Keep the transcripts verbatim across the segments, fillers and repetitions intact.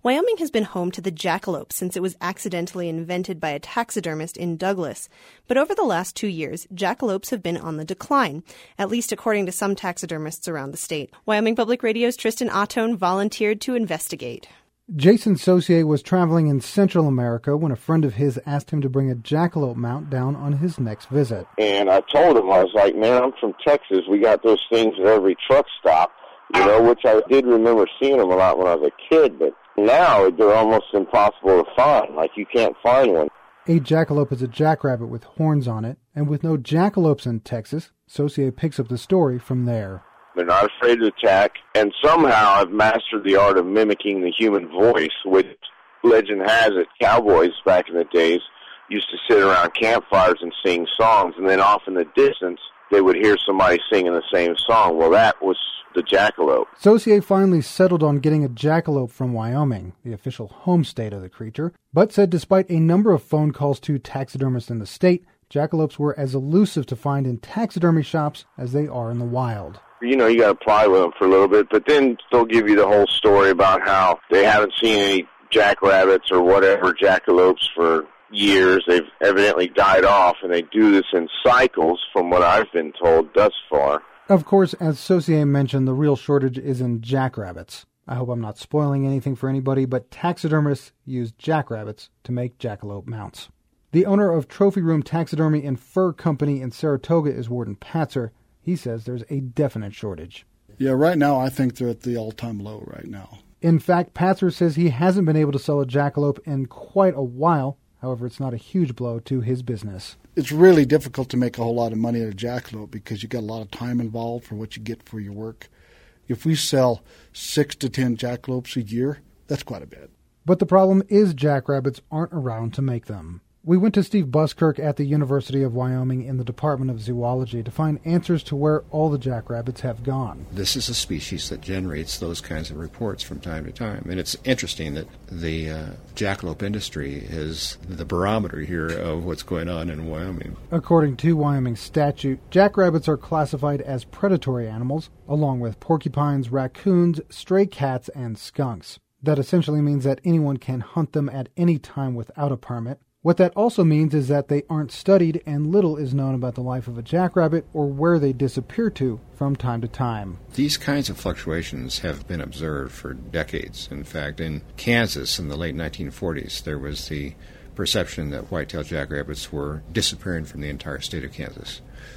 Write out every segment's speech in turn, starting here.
Wyoming has been home to the jackalope since it was accidentally invented by a taxidermist in Douglas. But over the last two years, jackalopes have been on the decline, at least according to some taxidermists around the state. Wyoming Public Radio's Tristan Ottone volunteered to investigate. Jason Saucier was traveling in Central America when a friend of his asked him to bring a jackalope mount down on his next visit. And I told him, I was like, man, I'm from Texas. We got those things at every truck stop, you know, which I did remember seeing them a lot when I was a kid, but now they're almost impossible to find. Like, you can't find one. A jackalope is a jackrabbit with horns on it, and with no jackalopes in Texas, Saucier picks up the story from there. They're not afraid to attack, and somehow I've mastered the art of mimicking the human voice, which legend has it, cowboys back in the days used to sit around campfires and sing songs, and then off in the distance, they would hear somebody singing the same song. Well, that was the jackalope. Saucier finally settled on getting a jackalope from Wyoming, the official home state of the creature, but said despite a number of phone calls to taxidermists in the state, jackalopes were as elusive to find in taxidermy shops as they are in the wild. You know, you got to ply with them for a little bit, but then they'll give you the whole story about how they haven't seen any jackrabbits or whatever jackalopes for years. They've evidently died off, and they do this in cycles, from what I've been told thus far. Of course, as Saucier mentioned, the real shortage is in jackrabbits. I hope I'm not spoiling anything for anybody, but taxidermists use jackrabbits to make jackalope mounts. The owner of Trophy Room Taxidermy and Fur Company in Saratoga is Warden Patzer. He says there's a definite shortage. Yeah, right now I think they're at the all-time low right now. In fact, Patzer says he hasn't been able to sell a jackalope in quite a while. However, it's not a huge blow to his business. It's really difficult to make a whole lot of money at a jackalope because you got a lot of time involved for what you get for your work. If we sell six to ten jackalopes a year, that's quite a bit. But the problem is jackrabbits aren't around to make them. We went to Steve Buskirk at the University of Wyoming in the Department of Zoology to find answers to where all the jackrabbits have gone. This is a species that generates those kinds of reports from time to time. And it's interesting that the uh, jackalope industry is the barometer here of what's going on in Wyoming. According to Wyoming statute, jackrabbits are classified as predatory animals, along with porcupines, raccoons, stray cats, and skunks. That essentially means that anyone can hunt them at any time without a permit. What that also means is that they aren't studied and little is known about the life of a jackrabbit or where they disappear to from time to time. These kinds of fluctuations have been observed for decades. In fact, in Kansas in the late nineteen forties, there was the perception that white-tailed jackrabbits were disappearing from the entire state of Kansas.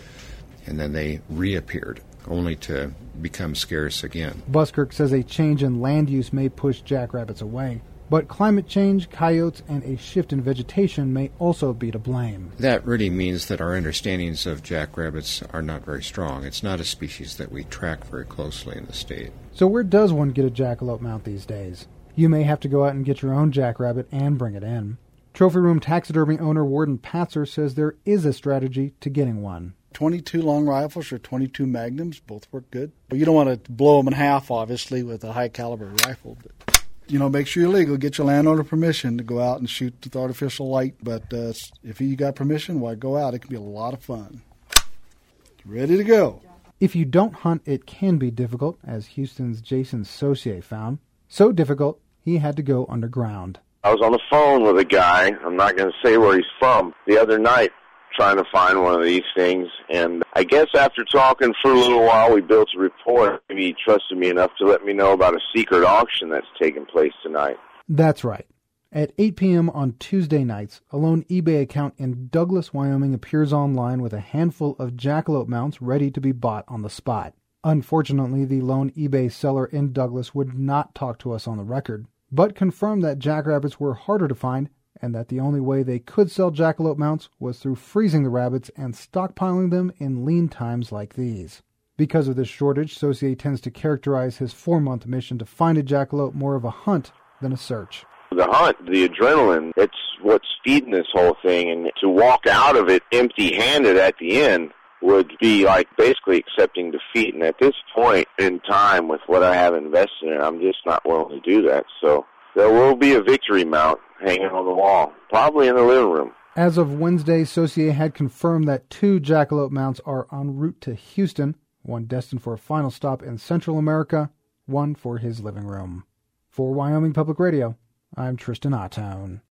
And then they reappeared, only to become scarce again. Buskirk says a change in land use may push jackrabbits away. But climate change, coyotes, and a shift in vegetation may also be to blame. That really means that our understandings of jackrabbits are not very strong. It's not a species that we track very closely in the state. So where does one get a jackalope mount these days? You may have to go out and get your own jackrabbit and bring it in. Trophy Room Taxidermy owner Warden Patzer says there is a strategy to getting one. twenty-two long rifles or twenty-two magnums, both work good. But you don't want to blow them in half, obviously, with a high-caliber rifle. But you know, make sure you're legal. Get your landowner permission to go out and shoot with artificial light. But uh, if you got permission, why, go out. It can be a lot of fun. Ready to go. If you don't hunt, it can be difficult, as Houston's Jason Saucier found. So difficult, he had to go underground. I was on the phone with a guy, I'm not going to say where he's from, the other night, trying to find one of these things, and I guess after talking for a little while, we built a rapport. Maybe he trusted me enough to let me know about a secret auction that's taking place tonight. That's right. At eight p.m. on Tuesday nights, a lone eBay account in Douglas, Wyoming appears online with a handful of jackalope mounts ready to be bought on the spot. Unfortunately, the lone eBay seller in Douglas would not talk to us on the record, but confirmed that jackrabbits were harder to find and that the only way they could sell jackalope mounts was through freezing the rabbits and stockpiling them in lean times like these. Because of this shortage, Saucier tends to characterize his four-month mission to find a jackalope more of a hunt than a search. The hunt, the adrenaline, it's what's feeding this whole thing, and to walk out of it empty-handed at the end would be like basically accepting defeat, and at this point in time with what I have invested in, I'm just not willing to do that, so there will be a victory mount hanging on the wall, probably in the living room. As of Wednesday, Saucier had confirmed that two jackalope mounts are en route to Houston, one destined for a final stop in Central America, one for his living room. For Wyoming Public Radio, I'm Tristan Ottone.